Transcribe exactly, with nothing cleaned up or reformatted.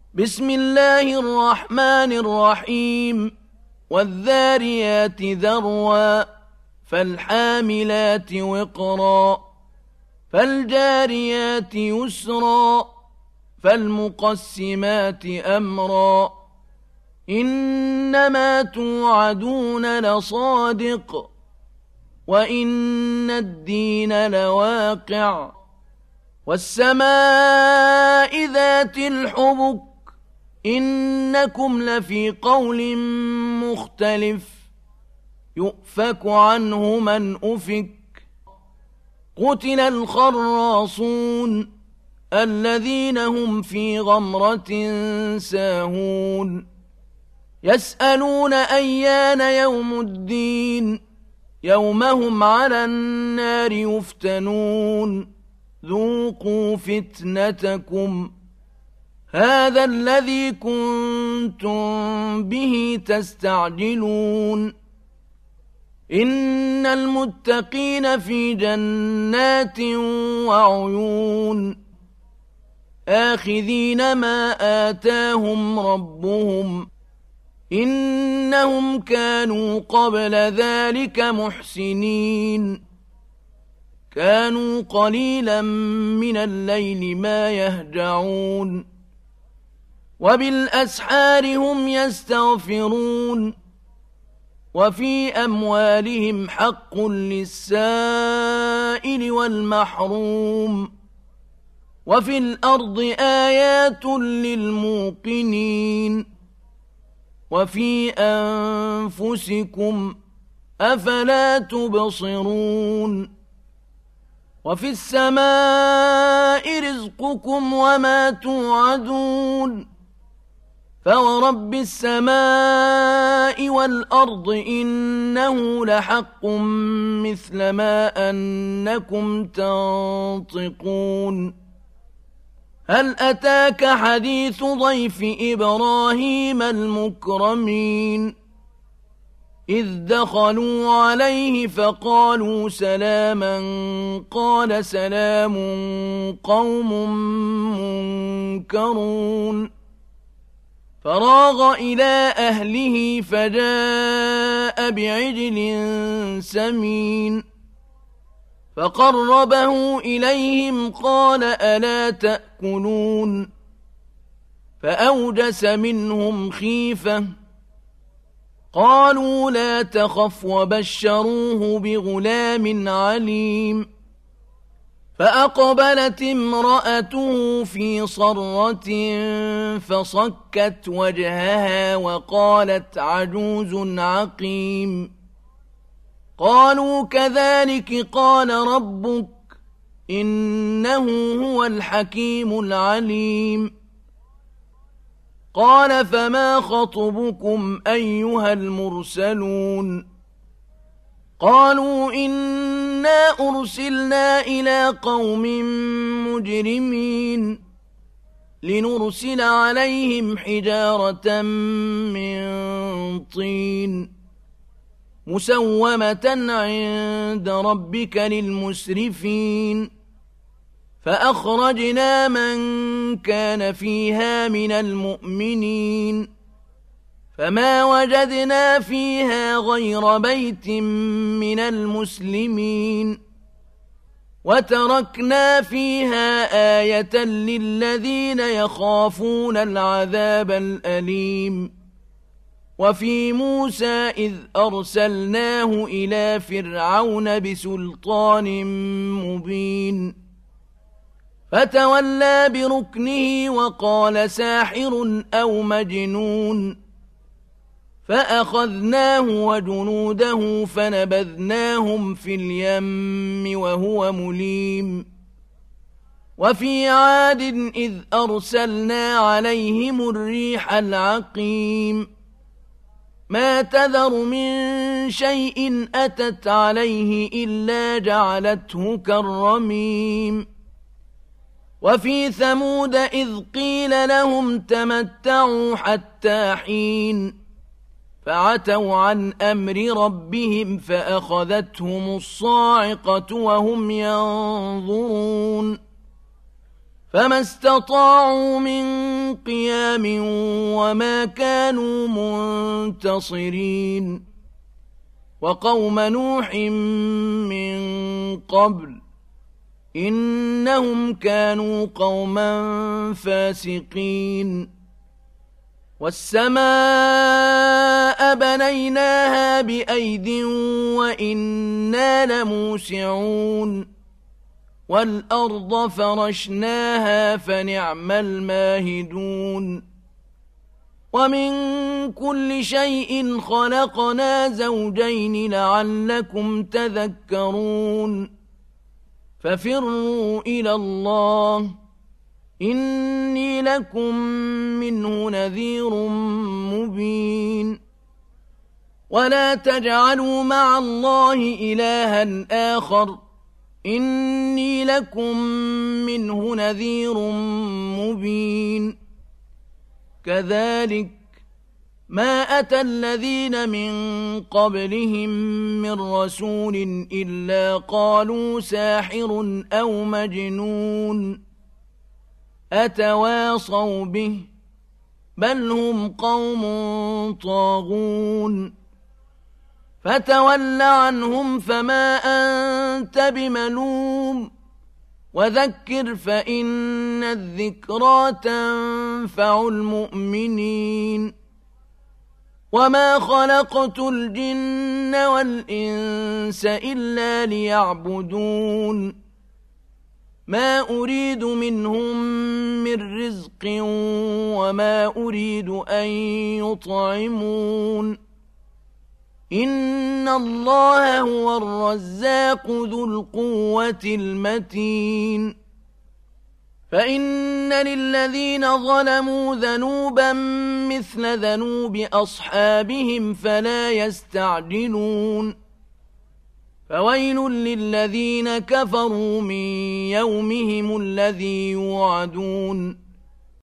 بسم الله الرحمن الرحيم والذاريات ذروا فالحاملات وقرا فالجاريات يسرا فالمقسمات أمرا إنما توعدون لصادق وإن الدين لواقع والسماء ذات الحبك إنكم لفي قول مختلف يؤفك عنه من أفك قتل الخراصون الذين هم في غمرة ساهون يسألون أيان يوم الدين يوم هم على النار يفتنون ذوقوا فتنتكم هذا الذي كنتم به تستعجلون إن المتقين في جنات وعيون آخذين ما آتاهم ربهم إنهم كانوا قبل ذلك محسنين كانوا قليلا من الليل ما يهجعون وبالأسحار هم يستغفرون وفي أموالهم حق للسائل والمحروم وفي الأرض آيات للموقنين وفي أنفسكم أفلا تبصرون وفي السماء رزقكم وما توعدون فورب السماء والأرض إنه لحق مثل ما أنكم تنطقون هل أتاك حديث ضيف إبراهيم المكرمين إذ دخلوا عليه فقالوا سلاما قال سلام قوم منكرون فراغ إلى أهله فجاء بعجل سمين فقربه إليهم قال ألا تأكلون فأوجس منهم خيفة قالوا لا تخف وبشروه بغلام عليم فأقبلت امرأته في صرة فصكت وجهها وقالت عجوز عقيم قالوا كذلك قال ربك إنه هو الحكيم العليم قال فما خطبكم أيها المرسلون قالوا إنا أرسلنا إلى قوم مجرمين لنرسل عليهم حجارة من طين مسومة عند ربك للمسرفين فأخرجنا من كان فيها من المؤمنين فما وجدنا فيها غير بيت من المسلمين وتركنا فيها آية للذين يخافون العذاب الأليم وفي موسى إذ أرسلناه إلى فرعون بسلطان مبين فتولى بركنه وقال ساحر أو مجنون فأخذناه وجنوده فنبذناهم في اليم وهو مليم وفي عاد إذ أرسلنا عليهم الريح العقيم ما تذر من شيء أتت عليه إلا جعلته كالرميم وفي ثمود إذ قيل لهم تمتعوا حتى حين فعتوا عن أمر ربهم فأخذتهم الصاعقة وهم ينظرون فما استطاعوا من قيام بظلام وما كانوا منتصرين وقوم نوح من قبل إنهم كانوا قوما فاسقين والسماء بنيناها بأيد وإنا لموسعون والأرض فرشناها فنعم الماهدون ومن كل شيء خلقنا زوجين لعلكم تذكرون ففروا إلى الله إني لكم منه نذير مبين ولا تجعلوا مع الله إلها آخر إني لكم منه نذير مبين كذلك ما أتى الذين من قبلهم من رسول إلا قالوا ساحر أو مجنون أتواصوا به بل هم قوم طاغون فتول عنهم فما أنت بملوم وذكر فإن الذكرى تنفع المؤمنين وما خلقت الجن والإنس إلا ليعبدون ما أريد منهم من رزق وما أريد أن يطعمون إن الله هو الرزاق ذو القوة المتين فإن للذين ظلموا ذنوبا مثل ذنوب أصحابهم فلا يستعجلون فويل للذين كفروا من يومهم الذي يوعدون